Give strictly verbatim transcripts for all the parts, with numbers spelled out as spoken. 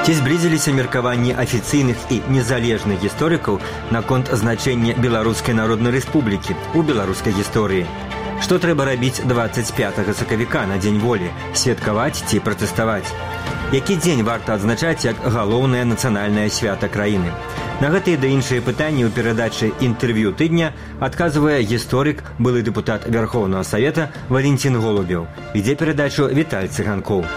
Ці зблізіліся меркаванні афіцыйных і незалежных гісторыкаў наконт значэння Беларускай Народнай Рэспублікі ў беларускай гісторыі? Што трэба рабіць дваццаць пятага сакавіка на Дзень волі? Святкаваць ці пратэставаць? Які дзень варта адзначаць як галоўнае нацыянальнае свята краіны? На гэтыя ды іншыя пытанні ў перадачы «Інтэрв'ю тыдня» адказвае гісторык, былы дэпутат Вярхоўнага Савета Валентин Голубеў. Ідзе перадачу Віталь Цыганкоў.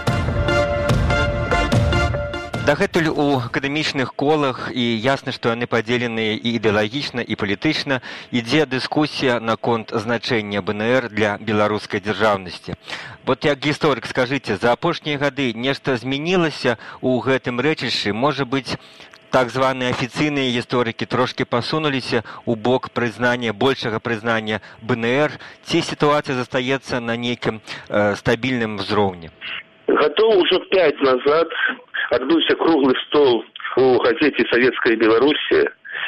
Дагэтуль у акадэмічных колах, і ясна, што яны падзеленыя і ідэалагічна, і палітычна, ідзе дыскусія наконт значэння БНР для беларускай дзяржаўнасці. Вот як гісторык, скажыце, за апошнія гады нешта змянілася ў гэтым рэчышчы? Можа быць, так званыя афіцыйныя гісторыкі трошкі пасунуліся ў бок прызнання, большага прызнання БНР, ці сітуацыя застаецца на нейкім э, стабільным ўзроўні? Гадоў ужо пяць назад адбыўся круглы стол у газеце «Савецкая Беларусь»,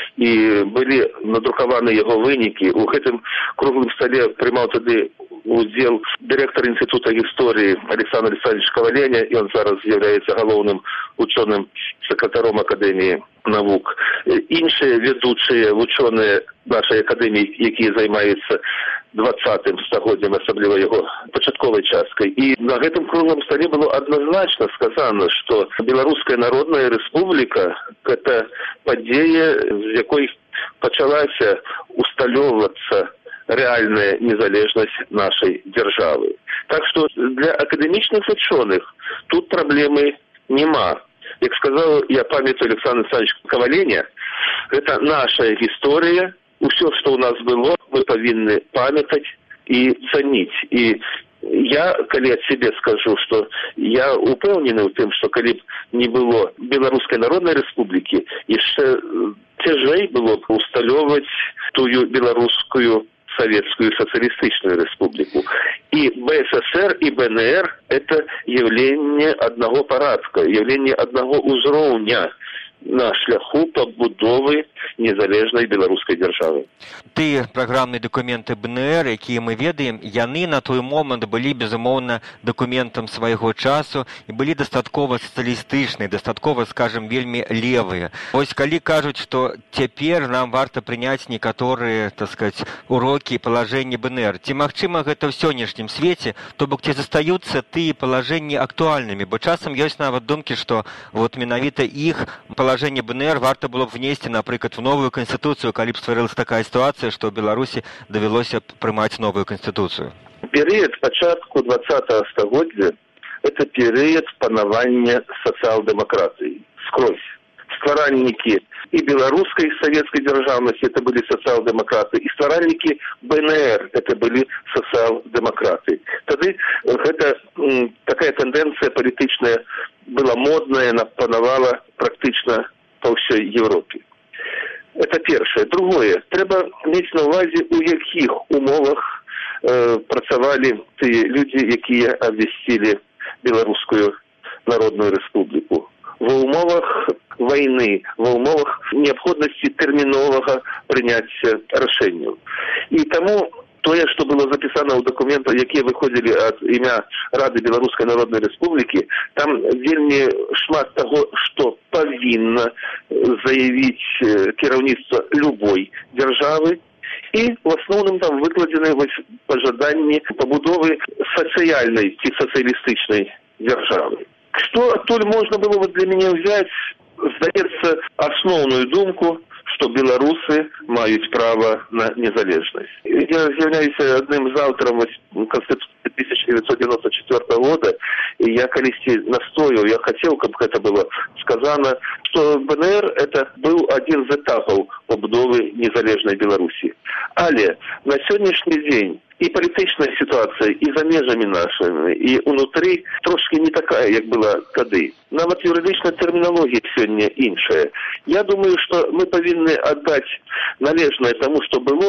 і былі надрукаваны яго вынікі. У гэтым круглым столе прымаў тады удзел дырэктар інстытута гісторыі Александр Александрович Коваленя, і он зараз з'яўляецца галоўным учоным сакратаром Акадэміі навук. Іншыя ведучыя вучоныя нашай акадэміі, якія займаюцца двадцатым стагоддзям, асабліва яго пачатковай часткай. І на гэтым круглым столе было адназначна сказана, што Беларуская Народная Рэспубліка – гэта падзея, з якой пачалася усталёўвацца рэальная незалежнасць нашай дзяржавы. Так што для акадэмічных вучоных тут праблемы няма. Як сказаў, я памятаю Александр Александрович Коваленя, гэта наша гісторыя. Усё, што ў нас было, мы павінны памятаць і цаніць. І я, калі ад сябе скажу, што я упэўнены ў тым, што калі б не было Беларускай Народнай Рэспублікі, яшчэ цяжэй было б усталёўваць тую беларускую Советскую Социалистическую Республику. И БССР и БНР – это явление одного порядка, явление одного уровня на шляху пабудовы незалежнай беларускай дзяржавы. Тыя праграмныя дакументы БНР, якія мы ведаем, яны на той момант былі, безумоўна, дакументам свайго часу і былі дастаткова сацыялістычныя, дастаткова, скажем, вельмі левыя. Вось калі кажуць, што цяпер нам варта прыняць некаторыя, так сказаць, урокі палажэння БНР, ці магчыма гэта ў сённяшнім свеце, то бок ці застаюцца тыя палажэнні актуальнымі, бо часам ёсць нават думкі, што вот менавіта іх палажэнне БНР варта было б внесці, напрыклад, в новую канстытуцыю, калі б стварылася такая сітуацыя, што ў Беларусі давялося б прымаць новую канстытуцыю. Перыяд пачатку двадцатага стагоддзя – это перыяд панавання сацыял-дэмакратыі скрозь. Стваральнікі і беларускай савецкай дзяржаўнасці – это былі сацыял-дэмакраты, і стваральнікі БНР – это былі сацыял-дэмакраты. Тады гэта м, такая тэндэнцыя палітычная была модная, панавала практычна па ўсёй Европе. Это першае. Другое. Трэба мець на ўвазе, у якіх умовах э, працавалі тыя людзі, якія абвясцілі Беларускую Народную Рэспубліку. Ва ўмовах вайны, ва ўмовах неабходнасці тэрміновага прыняцця рашэнняў. І таму тое, што было запісана ў дакументах, якія выходзілі ад імя Рады Беларускай Народнай Рэспублікі, там вельмі шмат таго, што павінна заявіць кіраўніцтва любой дзяржавы, і в асноўным там выкладзены пажаданні пабудовы сацыяльнай ці сацыялістычнай дзяржавы. Што адтуль можна было для мяне ўзяць? Здаецца, асноўную думку, што беларусы маюць права на незалежнасць. Я з'яўляюсь адным з аўтараў Конституцыі тысяча девятьсот девяносто четвёртого года, і я калісьці настойваў, я хацеў, каб гэта было сказана, што БНР это быў адзін з этапаў пабудовы незалежнай Беларусі. Але на сённяшні дзень і палітычная сітуацыя і за межамі нашымі, і ўнутры трошкі не такая, як была тады. Нават юрыдычная тэрміналогія сёння іншая. Я думаю, што мы павінны аддаць належнае таму, што было,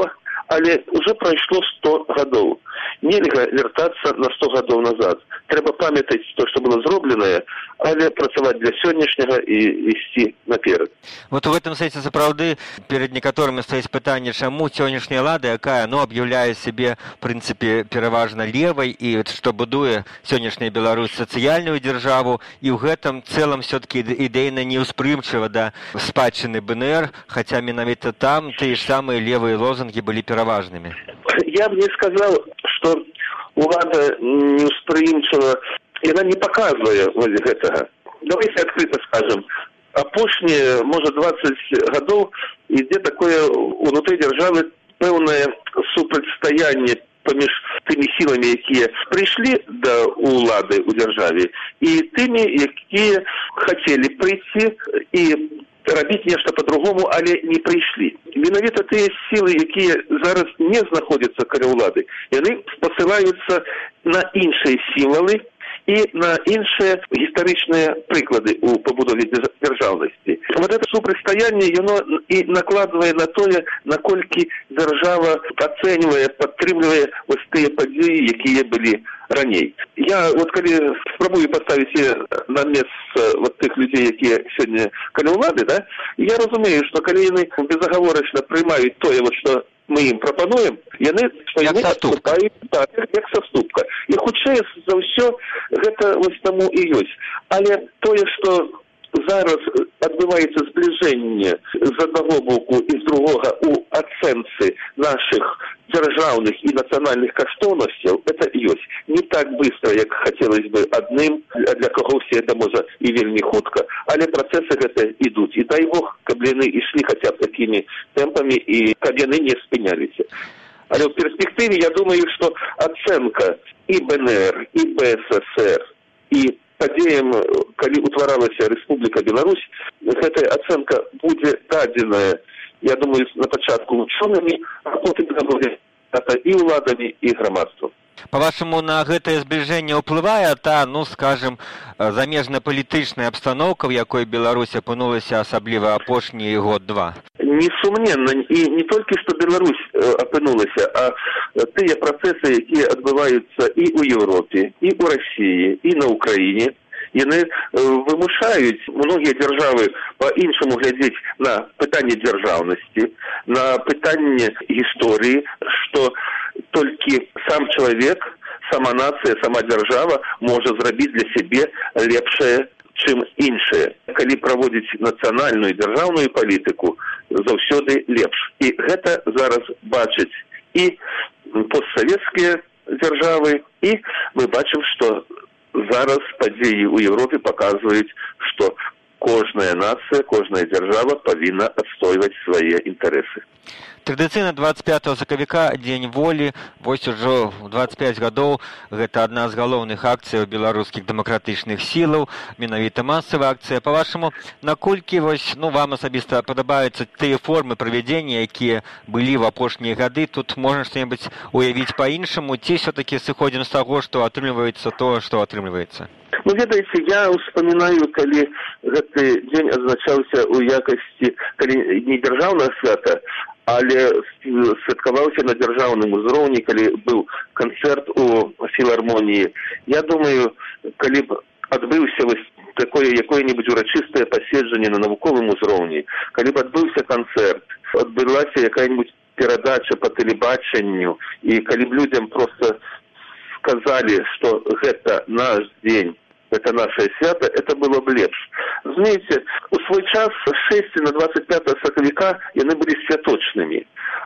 Але уже прайшло сто гадоў. Нельга вяртацца на сто гадоў назад. Трэба памятаць то, што было зробленае, але працаваць для сённяшняга і ісці наперад. Вот в этом сэнсе сапраўды перед некаторымі стаіць пытанне, чаму сённяшняя лада, якая ну аб'яўляе сябе в прынцыпе пераважна левай і што будуе сённяшняя Беларусь сацыяльную дзяржаву, і ў гэтым цэлым все-таки ідэйна неўспрымчыва да спадчыны БНР, хаця менавіта там тыя ж самыя левыя лозунгі былі пераважнымі. Я б не сказаў, што улада неўспрымчыва, яна не паказвае вось гэтага. Давайте адкрыта скажем, апошнія, можа, двадцать гадоў ідзе такое унутры дзяржавы пэўнае супрацьстаянне паміж тымі сіламі, якія прыйшлі да улады ў дзяржаве, і тымі, якія хацелі прыйсці і рабіць нешта по-другому, але не прыйшлі. Менавіта тыя сілы, якія зараз не знаходзяцца каля ўлады, яны спасылаюцца на іншыя сімвалы і на іншыя гістарычныя прыклады ў пабудове дзяржаўнасці. Вот это супрацьстаянне, яно і накладвае на тое, наколькі дзяржава ацэньвае, падтрымлівае вось тыя падзеі, якія былі раней. Я вот калі спрабую паставіць на месца вот тых людзей, якія сёння каля ўлады, да, я разумею, што калі яны безагаворачна прымаюць тое, вот што мы ім прапануем, яны адступаюць так, як саступка. І хутчэй за ўсё гэта вось таму і ёсць. Але тое, што зараз адбываецца збліжэнне з аднаго боку і з другога ў ацэнцы нашых дзяржаўных і нацыянальных каштоўнасцяў, это ёсць. Не так быстро, як хацелось бы адным, для каго ўсе это можа і вельмі хутка, але працэсы гэта ідуць. І дай Бог, каб яны ішлі хаця б такімі тэмпамі і каб яны не спыняліся. Але ў перспектыве я думаю, што ацэнка і БНР, і БССР, і падзеям, калі утваралася Рэспубліка Беларусь, гэтая ацэнка будзе дадзеная, я думаю, на пачатку учёнымі, а потым будзе і ўладамі, і грамадствам. Па-вашаму, на гэтае збліжэнне ўплывае та, ну, скажем, замежна-палітычная абстаноўка, в якой Беларусь апынулася, асабліва апошні год-два? Несумненна, і не толькі што Беларусь апынулася, а тыя працэсы, якія адбываюцца і ў Еўропе, і ў Расіі, і на Ўкраіне, яны вымушаюць многія дзяржавы па-іншаму глядзець на пытанне дзяржаўнасці, на пытанне гісторыі, што толькі сам чалавек, сама нацыя, сама дзяржава можа зрабіць для сябе лепшае, чым іншае. Калі праводзіць нацыянальную і дзяржаўную палітыку, заўсёды лепш. І гэта зараз бачаць і постсавецкія дзяржавы, і мы бачым, што зараз падзеі ў Еўропе паказваюць, што кожная нацыя, кожная дзяржава павінна адстойваць свае інтарэсы. Традыцыйна двадцать пятого сакавіка дзень волі, вось ужо двадцать пять гадоў, гэта адна з галоўных акцыяў беларускіх дэмакратычных сілаў, менавіта масавая акцыя. Па-вашаму, наколькі вось, ну, вам асабіста падабаюцца тыя формы правядзення, якія былі ў апошнія гады, тут можна што-небудзь уявіць па-іншаму, ці ўсё-такі сыходзім з таго, што атрымліваецца то, што атрымліваецца? Ну, ведаеце, я ўспамінаю, калі гэты дзень адзначаўся ў якасці, калі не дзяржаўнага свята, але святкаваўся на дзяржаўным узроўні, калі быў канцэрт у філармоніі. Я думаю, калі б адбыўся вось такое якое-небудзь урачыстае паседжанне на навуковым узроўні, калі б адбыўся канцэрт, адбылася якая-небудзь перадача па тэлебачанню, і калі б людзям проста сказалі, што гэта наш дзень, это наше свято, это было бы лепш. Разумеете, у свой час шэсці на двадцать пятого сакавіка яны былі святочнымі,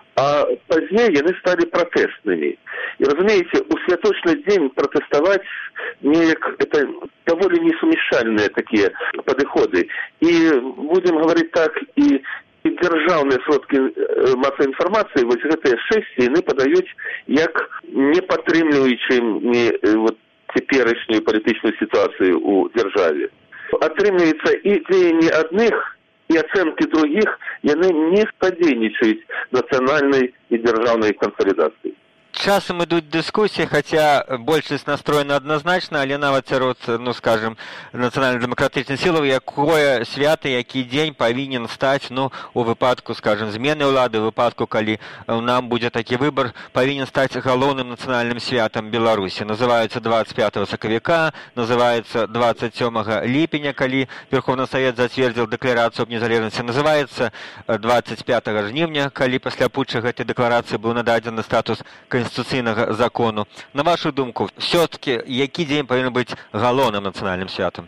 а пазней яны сталі пратэснымі. І, разумеете, у святочны дзень пратэставаць неяк, это даволі несумешальныя такія падыходы. І будем говорить так, і і дзяржаўныя сродкі масавай інфармацыі, вось гэтыя шэсці яны падаюць як не падтрымліваючы не вот цяперашнюю палітычную сітуацыю ў дзяржаве. Атрымліваецца і дзеянні адных, і ацэнкі другіх, яны не спадзейнічаюць нацыянальнай і дзяржаўнай кансалідацыі. Часам ідуць дыскусіі, хаця большасць настроена адназначна, але нават сярод, ну, скажем, нацыянальна-дэмакратычных сілаў, якое свята, які дзень павінен стаць, ну, у выпадку, скажем, змены ўлады, у выпадку, калі нам будзе такі выбар, павінен стаць галоўным нацыянальным святам Беларусі. Называюцца двадцать пятого сакавіка, называецца двадцать сёмага ліпеня, калі Верховны Савет зацвердзіў дэкларацыю аб незалежнасці, называецца двадцать пятого жніўня, калі пасля путча гэтай дэкларацыі быў нададзены статус конституцыйнага закону. На вашу думку, все-таки, які дзень павінен быць галоўным нацыянальным святам?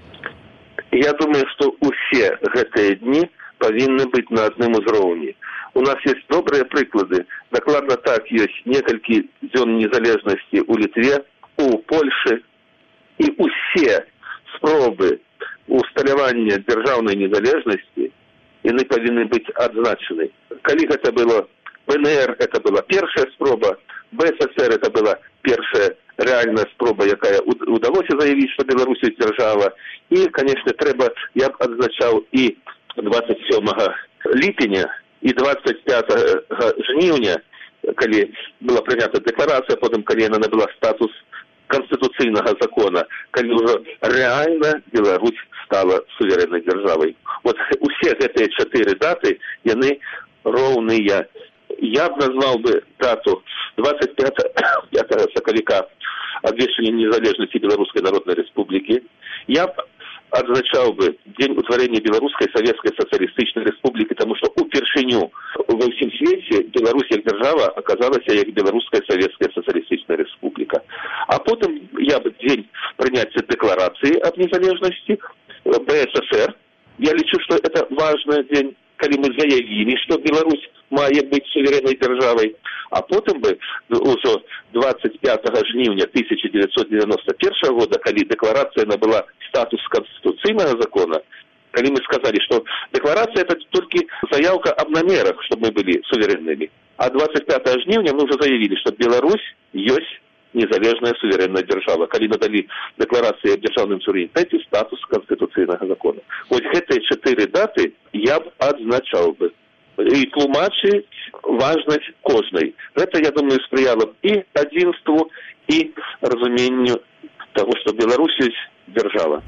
Я думаю, што ўсе гэтыя дні павінны быць на адным узроўні. У нас есть добрыя прыклады. Дакладна так, ёсць некалькі дзён незалежнасці ў Літве, у Польшы, і ўсе спробы усталявання дзяржаўнай незалежнасці, яны павінны быць адзначаны. Калі гэта было БНР, это была першая спроба, БССР это была першая реальная спроба, якая удалося заявіць, што Беларусь ёсць дзяржава. І, конечно, трэба, я б адзначаў і двадцать сёмага ліпеня, і двадцать пятого жніўня, калі была прынята дэкларацыя, потым, калі яна набыла статус конституцыйнага закона, калі ўжо рэальна Беларусь стала суверэннай дзяржавай. Вот усе гэтыя чатыры даты, яны роўныя. Я б назвал бы дату двадцать пятого сакавіка обвешчання незалежнасці Беларускай Народнай Рэспублікі. Я б адзначаў бы дзень утварэння Беларускай Савецкай Сацыялістычнай Рэспублікі, таму што упершыню ва ўсім свеце Беларусь як дзяржава аказалася як Беларуская Савецкая Сацыялістычная Рэспубліка. А потым я б дзень прыняцця дэкларацыі аб незалежнасці БССР. Я лічу, што это важны дзень, калі мы заявілі, што Беларусь мае быць суверэннай дзяржавай, а потым бы ўжо двадцать пятого жніўня тысяча девятьсот девяносто первого года, калі дэкларацыя набыла статус конституцыйнага закона, калі мы сказали, што дэкларацыя это толькі заявка аб намерах, чтобы мы былі суверэннымі. А двадцать пятого жніўня мы ўжо заявілі, што Беларусь ёсць незалежная суверэнная дзяржава, калі надалі дэкларацыі аб дзяржаўным суверэнітэце статус конституцыйнага закона. Вось гэтыя чатыры даты я б адзначаў бы. І тлумачыць важнасць кожнай. Гэта, я думаю, спрыяла б і адзінству, і разуменню таго, што Беларусь ёсць дзяржава.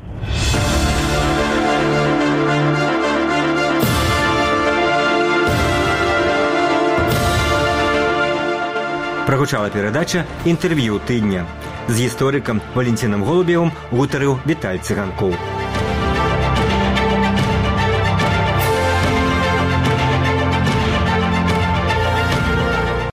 Прагучала перадача «Інтэрв'ю тыдня». З гісторыкам Валентинам Голубевым гутарыў Віталь Цыганкоў.